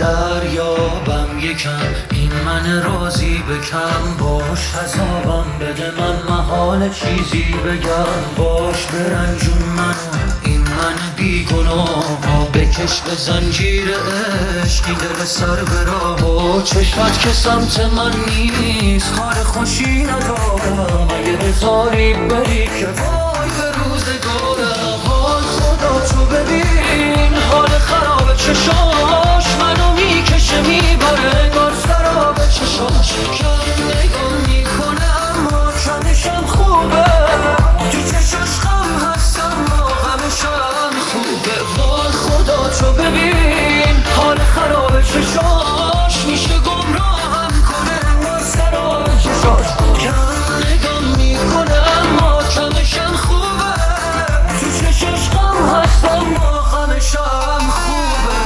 دریابم یکم این من راضی بکم، باش حسابم بده من محال چیزی بگم، باش برنجون منو این من بیگناه، بکش به زنجیر عشقی دل سر به راه، و چشمت که سمت من نیست حال خوشی ندارم، اگه بذاری بری که وای به روزگارم. وای خدا تو ببین حال خراب چشاش منو میکشه میبره، انگار سراب چشاش کم نگاه میکنم ما کمشم خوبه، تو چشاش غم هستم ما غمشم خوبه. وای خدا تو ببین حال خراب چشاش میشه گمراهم کنه، انگار سراب چشاش کم نگاه میکنم ما کمشم خوبه، تو چشاش غم هستم ما غمشم خوبه.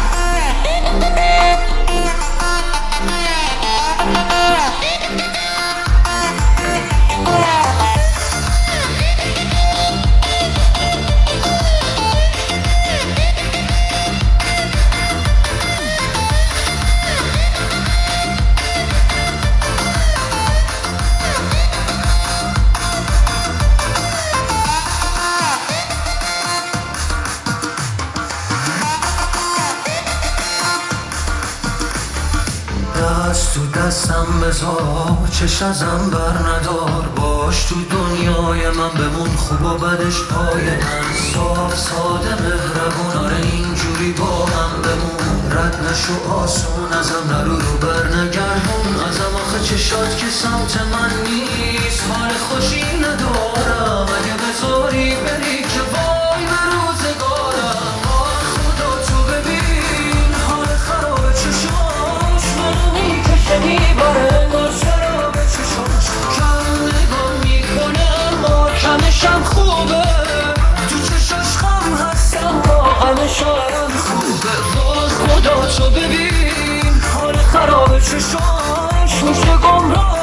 دست تو دستم بذار چش ازم بر ندار، باش تو دنیای من بمون خوب و بدش پای من، صاف ساده مهربون آره اینجوری با هم بمون، رد نشو آسون ازم نرو بر نگردون ازم، آخه چشات که سمت من نیست حال خوشی ندارم، اگه بذاری بری که وای به روزگارم. وای خدا تو ببین حال خراب چشاش منو میکشه میبره، انگار سراب چشاش کم نگاه میکنم ما کمشم خوبه، تو چشاش غم هستم ما غمشم خوبه. وای خدا تو ببین حال خراب چشاش میشه گمراه